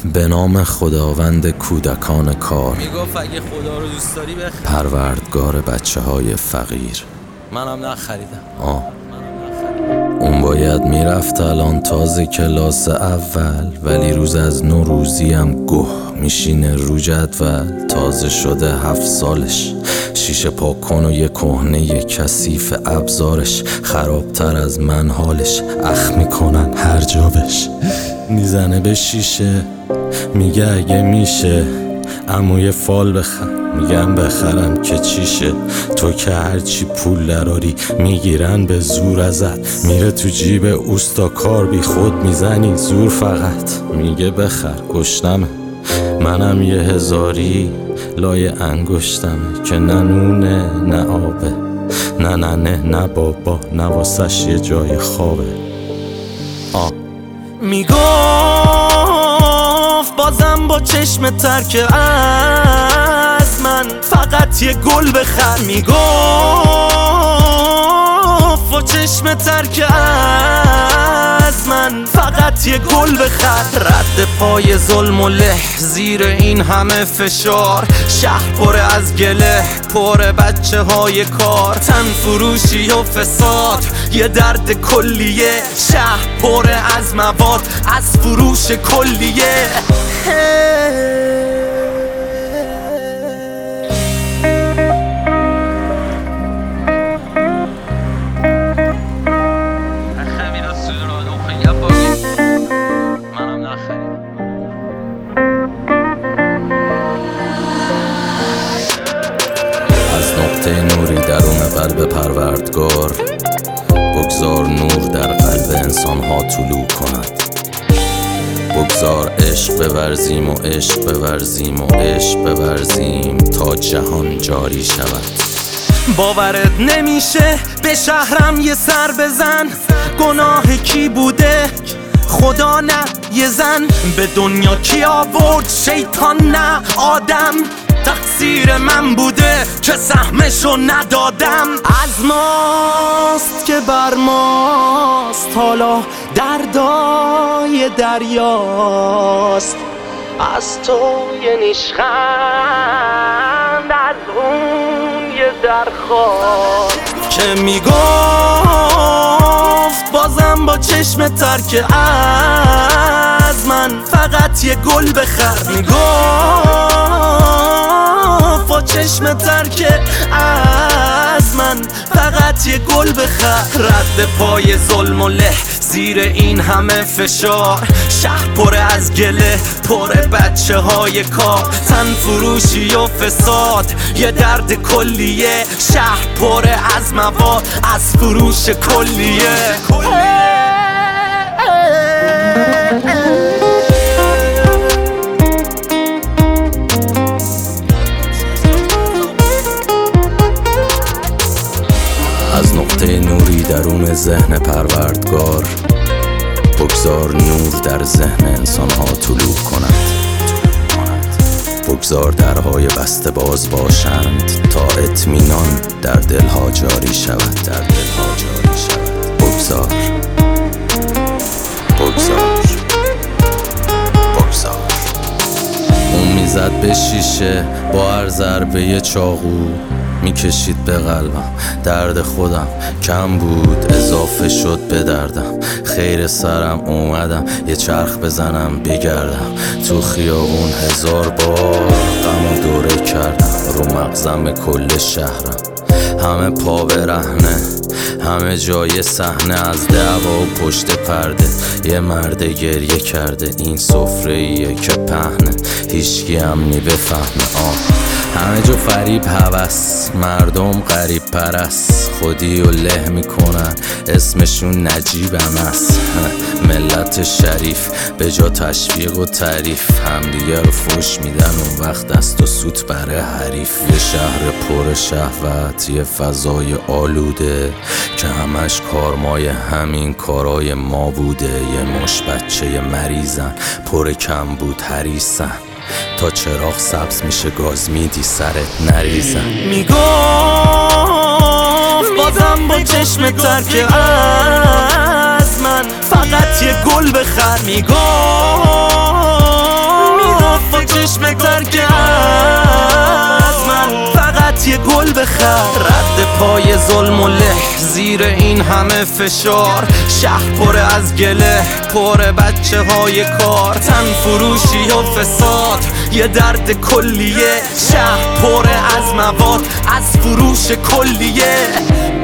به نام خداوند کودکان کار، میگفت اگه خدا رو دوست داری بخر، پروردگار بچه های فقیر. منم نخریدم. اون باید میرفت الان تازه کلاس اول، ولی روز از نوروزی هم گه میشینه رو جدول. تازه شده 7 سالش، شیشه پاک کن و یه کهنه کثیف ابزارش. خرابتر از من حالش، اخ میکنن هر جا بش. میزنه به شیشه میگه اگه میشه امو یه فال بخر. میگم بخرم که چیشه، تو که هرچی پول دراری میگیرن به زور ازت. میره تو جیب اوستا کار بی خود میزنی زور فقط. میگه بخر گشتمه، منم یه هزاری لای انگشتمه که نه نونه نه آبه، نه ننه نه بابا، نه واسش یه جای خوابه. میگفت بازم با چشم ترک از من فقط یه گل بخر. میگفت با چشم ترک از من فقط یه گل بخر. رد پای ظلم و له زیر این همه فشار، شهر پر از گله پر بچه های کار. تن فروشی و فساد یه درد کلیه، شهر پر از مواد از فروش کلیه. نوری درون قلب پروردگار، بگذار نور در قلب انسان ها طلوع کند. بگذار عشق بورزیم و عشق بورزیم و عشق بورزیم تا جهان جاری شود. باورت نمیشه به شهرم یه سر بزن، گناه کی بوده خدا نه یه زن. به دنیا کی آورد شیطان نه آدم، تقصیر من بوده که سهمشو ندادم. از ماست که بر ماست، حالا دردای دریاست. از تو یه نیشخند، از اون یه درخواست. که میگفت بازم با چشم ترک از من فقط یه گل بخر. میگفت با چشم ترک از من فقط یه گل بخر. رد پای ظلم و له زیر این همه فشار، شهر پر از گله پر بچه های کار. تن فروشی و فساد یه درد کلیه، شهر پر از مواد از فروش کلیه. از نقطه نوری درون ذهن پروردگار، بگذار نور در ذهن انسان ها طلوع کند. بگذار درهای بسته باز باشند تا اطمینان در دلها جاری شود. بگذار اون میزد به شیشه با هر ضربه چاقو، میکشید به قلبم. درد خودم کم بود اضافه شد به دردم. خیر سرم اومدم یه چرخ بزنم بگردم. تو خیابون 1000 بار غم و دوره کردم. رو مغزم کل شهرم همه پا برهنه، همه جای صحنه از دعوا و پشت پرده. یه مرد گریه کرده، این سفره‌ایه که پهنه، هیچکی هم نی بفهمه. همه جو فریب هوس، مردم غریب پرست، خودی و له میکنن اسمشون نجیبم است. ملت شریف به جا تشویق و تعریف، همدیگه رو فوش میدن اون وقت دست و سوت برای حریف. یه شهر پر شهوت، یه فضای آلوده که همش کارمای همین کارای ما بوده. یه مش بچه مریضن پر کم بود حریصن، تا چراغ سبز میشه گاز میدی سرت نریزن. میگفت بازم با چشم ترک از من فقط یه گل بخر. میگفت چشم ترک از من فقط یه گل بخر. رد پای ظلم و له زیر این همه فشار، شهر پر از گله پر بچه های کار، تن فروشی و فساد یه درد کلیه، شهر پر از مواد از فروش کلیه.